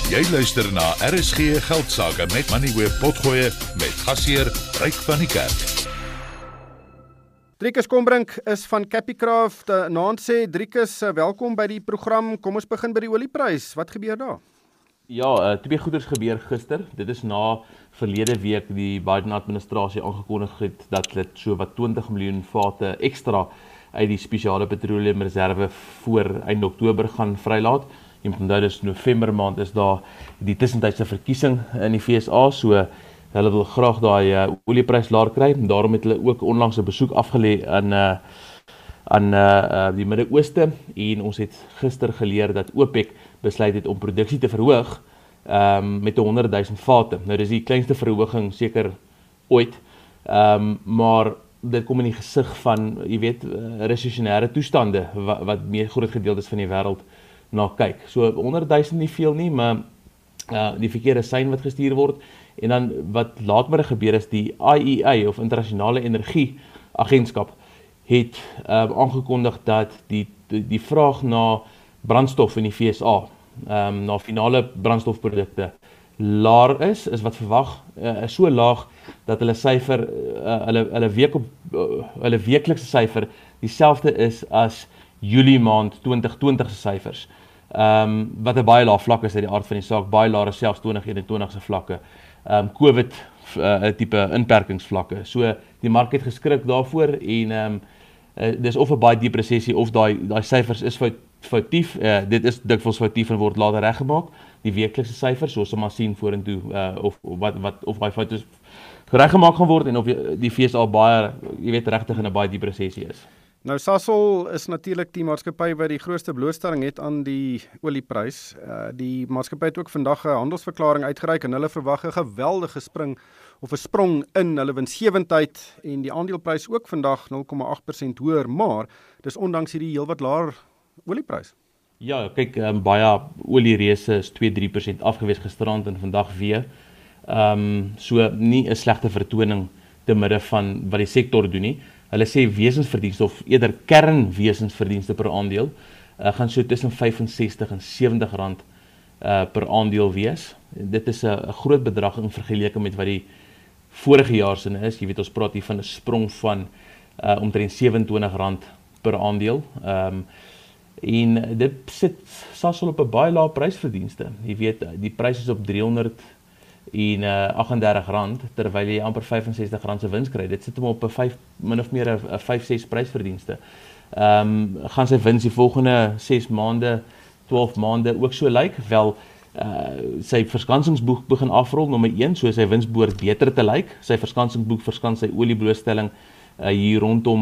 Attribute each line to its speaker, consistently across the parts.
Speaker 1: Jy luister na RSG Geldsaake met Money Web Potgoe met gasheer Ryk van die Kerk.
Speaker 2: Driekus Kombrink is van Capicraft. Naand sê Driekus, welkom by die program. Kom ons begin by die olieprys. Wat gebeur daar?
Speaker 3: Ja, twee goeders gebeur gister. Dit is na verlede week die Biden administrasie aangekondig het dat dit so wat 20 miljoen vate ekstra uit die spesiale petroleumreserwe voor eind Oktober gaan vrylaat. En vandaar is November maand is daar die tussentydse verkiesing in die VSA, so hulle wil graag daai olieprys laer kry. Daarom het hulle ook onlangs 'n besoek afgelê aan die Midde-Ooste en ons het gister geleer dat OPEC besluit het om produksie te verhoog met 100,000 vate. Nou dis die kleinste verhoging seker ooit, maar dit kom in die gesig van, jy weet, resessionêre toestande wat meer groot gedeeltes van die wêreld na kyk. So 100,000 nie veel nie, maar die verkeerde sein wat gestuur word. En dan wat laatmiddag gebeur is die IEA of Internasionale Energie Agentskap het aangekondig dat die vraag na brandstof in die VSA, na finale brandstofprodukte laer is wat verwag, so laag dat hulle syfer, hulle weeklikse syfer dieselfde is as Julie maand 2020 se syfers. Wat 'n baie lae vlak is uit die aard van die saak, baie laer as selfs 2021 se vlakke. COVID tipe inperkingsvlakke. So die mark het geskrik daarvoor en dis of 'n baie diep resessie of daai syfers is foutief. Dit is dikwels foutief en word later reggemaak. Die weeklikse syfers, soos ons maar sien vorentoe of daai foute reggemaak gaan word en of die VSA baie, jy weet, regtig in 'n baie diep resessie is.
Speaker 2: Nou Sasol is natuurlik die maatskappy wat die grootste blootstelling het aan die olieprys. Die maatskappy het ook vandag 'n handelsverklaring uitgereik en hulle verwag 'n geweldige sprong in hulle winsgewendheid en die aandeleprys ook vandag 0,8% hoër, maar dis ondanks hierdie heelwat laer olieprys.
Speaker 3: Ja, kyk, baie oliereëse is 2-3% afgewees gisterand en vandag weer. So nie 'n slegte vertoning te midde van wat die sektor doen nie. Hulle sê wesensverdienste of eerder kernwesensverdienste per aandeel gaan so tussen 65 en 70 rand per aandeel wees. Dit is 'n groot bedrag in vergeleke met wat die vorige jaar sin is. Jy weet, ons praat hier van 'n sprong van omtrent 27 rand per aandeel. En dit sit Sasol op 'n baie lae prysverdienste. Jy weet, die prys is op 338 rand, terwyl jy amper 65 rand se wins kry. Dit sit hom op 'n min of meer 'n 5-6 prysverdienste. Gaan sy wins die volgende 6 maande, 12 maande ook so lyk? Wel, sy verskansingsboek begin afrol, nommer 1, so sy wins behoort beter te lyk. Sy verskansingsboek verskans sy olieblootstelling hier rondom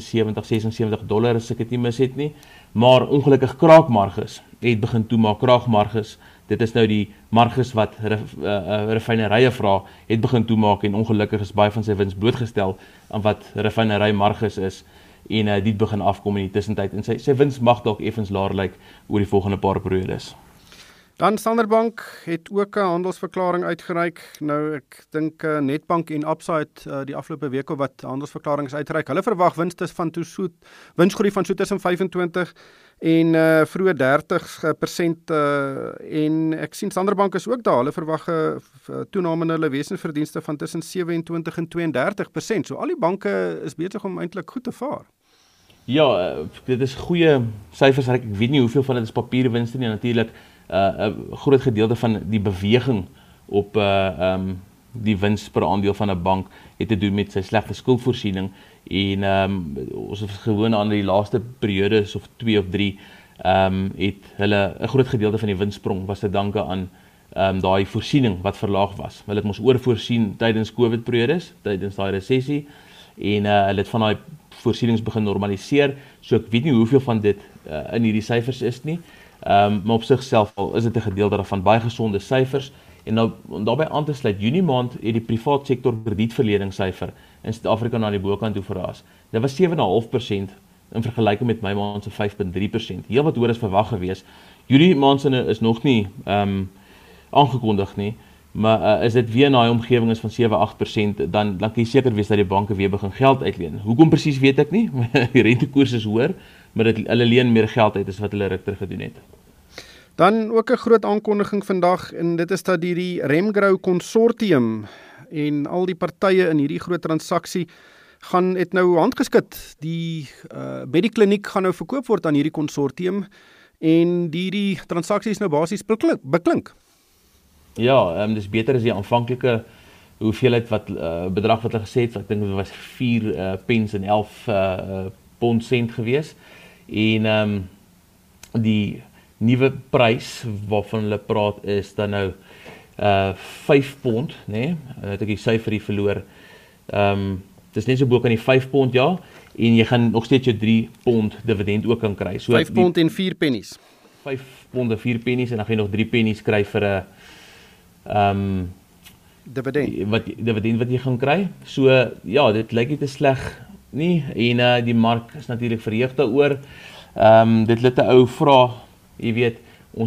Speaker 3: $75-76 as ek dit nie mis het nie. Maar ongelukkig kraakmarges het begin toemaak. Kraakmarges, dit is nou die marges wat refinerye vra, het begin toemaak en ongelukkig is baie van sy wins blootgestel aan wat refinerymarges is en dit begin afkom in die tussentyd en sy wins mag dalk effens laer lyk oor die volgende paar periodes.
Speaker 2: Dan Standard Bank het ook 'n handelsverklaring uitgereik. Nou ek dink Nedbank en Absa het die afgelope week of wat handelsverklaringe uitgereik. Hulle verwag winsgroei van so tussen 25 en vroeë 30% en ek sien Standard Bank is ook daar. Hulle verwag 'n toename in hulle wesensverdienste van tussen 27 en 32%. So al die banke is besig om eintlik goed te vaar.
Speaker 3: Ja, dit is goeie syfers. Ek weet nie hoeveel van dit is papierwinste nie, natuurlik. 'n groot gedeelte van die beweging op die wins per aandeel van 'n bank het te doen met sy slegte skuldvoorsiening en ons het gewoon aan die laaste periodes of 2 of 3 het hulle 'n groot gedeelte van die winssprong was te danke aan daai voorsiening wat verlaag was. Hulle het ons oorvoorsien tydens COVID periodes, tydens daai resessie en hulle het van daai voorsienings begin normaliseer. So ek weet nie hoeveel van dit in hierdie syfers is nie. Maar op sigself is dit 'n gedeelte daarvan baie gesonde syfers en nou om daarbey aan te sluit, Junie maand het die privaat sektor kredietverleningssyfer in Suid-Afrika na die bokant toe verraas. Dit was 7,5% in vergelyking met Mei maand se 5,3%. Heel wat hoër as verwag gewees. Julie maand se is nog nie aangekondig nie, maar as dit weer in daai omgewing is van 7-8%, dan kan jy seker wees dat die banke weer begin geld uitleen. Hoekom presies weet ek nie. Die rentekoers is hoër, maar hulle leen meer geld uit as wat hulle ruk terug gedoen het.
Speaker 2: Dan ook 'n groot aankondiging vandag en dit is dat die Remgrow konsortium en al die partye in hierdie groot transaksie het nou handgeskit. Die Medikliniek gaan nou verkoop word aan hierdie konsortium en die transaksie is nou basies beklink.
Speaker 3: Ja, dis beter as die aanvanklike hoeveelheid bedrag wat hulle gesê het. Ek dink dit was 4 pence en 11 pond sent gewees. En die nuwe prys waarvan hulle praat is dan nou 5 pond, né? Het ek die syfer hier verloor. Dit is net so bo kan die 5 pond ja, en jy gaan nog steeds jou 3 pond dividend ook kan kry. So
Speaker 2: 5 pond en 4 pennies.
Speaker 3: 5 pond en 4 pennies en dan gaan jy nog 3 pennies kry vir 'n dividend wat jy gaan kry. So ja, dit lyk nie te sleg nie en die mark is natuurlik verheug daaroor. Dit laat 'n ou vra, jy weet,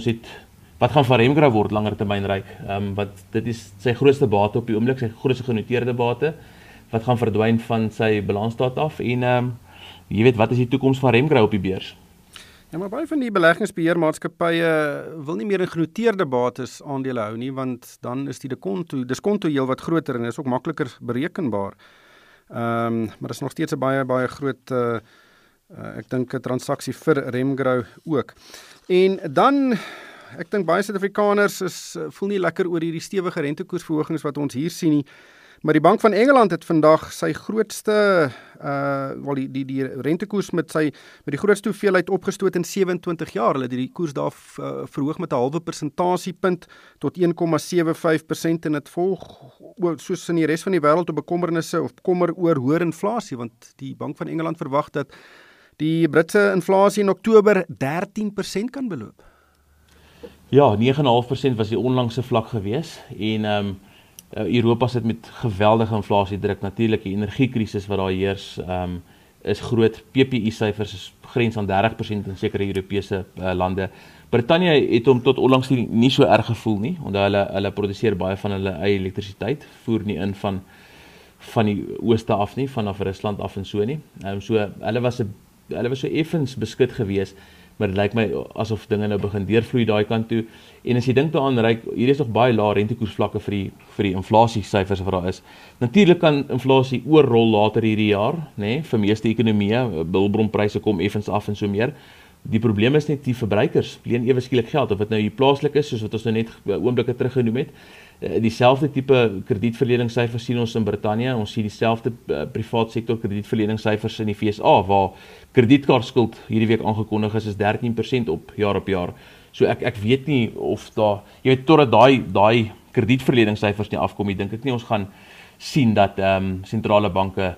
Speaker 3: wat gaan van Remgrow word langer termyn ryk? Want dit is sy grootste bate op die oomblik, sy grootste genoteerde bate. Wat gaan verdwyn van sy balansstaat af en jy weet, wat is die toekoms van Remgrow op die beurs?
Speaker 2: Ja, maar baie van die beleggingsbeheermaatskappye wil nie meer in genoteerde bates aandele hou nie, want dan is die diskonto heel wat groter en is ook makliker berekenbaar. Maar is nog steeds 'n baie groot ek dink 'n transaksie vir Remgrow ook. En dan ek dink baie Suid-Afrikaners voel nie lekker oor hierdie stewige rentekoersverhogings wat ons hier sien nie. Maar die Bank van Engeland het vandag sy grootste die rentekoers met die grootste hoeveelheid opgestoot in 27 jaar. Hulle het die koers daar verhoog met 0,5 persentasiepunt tot 1,75% en dit volg soos in die res van die wêreld op bekommernisse of kommer oor hoër inflasie, want die Bank van Engeland verwag dat die Britse inflasie in Oktober 13% kan beloop.
Speaker 3: Ja, 9,5% was die onlangse vlak gewees en Europa sit met geweldige inflasiedruk. Natuurlik die energiekrisis wat daar heers is groot. PPI-syfers is grens aan 30% in sekere Europese lande. Brittanje het hom tot onlangs nie so erg gevoel nie, omdat hulle produseer baie van hulle eie elektrisiteit, voer nie in van die ooste af nie, vanaf Rusland af en so nie. So hulle was so effens beskik gewees, maar dit lyk my asof dinge nou begin deurvloei daai kant toe. En as jy dink daaraan, hier is nog baie lae rentekoersvlakke vir die inflasiesyfers wat daar is. Natuurlik kan inflasie oorrol later hierdie jaar, né? Vir meeste ekonomieë, bilbronpryse kom effens af en so meer. Die probleem is net die verbruikers leen ewe skielik geld, of dit nou hier plaaslik is, soos wat ons nou net oomblikke terug genoem het. Dieselfde tipe kredietverleningssyfers sien ons in Brittanje, ons sien dieselfde privaat sektor kredietverleningssyfers in die VSA, waar kredietkaartskuld hierdie week aangekondig is 13% op jaar. So ek weet nie of daar, jy weet, totdat daai kredietverleningssyfers nie afkom nie, dink ek nie ons gaan sien dat sentrale banke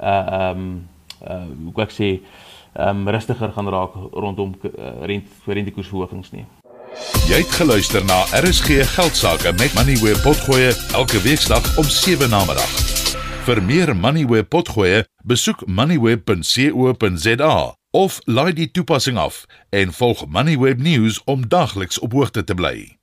Speaker 3: hoe kan ek sê, rustiger gaan raak rondom rentekoersverhogings nie.
Speaker 1: Jy het geluister na RSG Geldsaake met Moneyweb Potgoe elke weeksdag om 7 namiddag. Vir meer Moneyweb Potgoe, besoek moneyweb.co.za of laai die toepassing af en volg Moneyweb News om dagliks op hoogte te bly.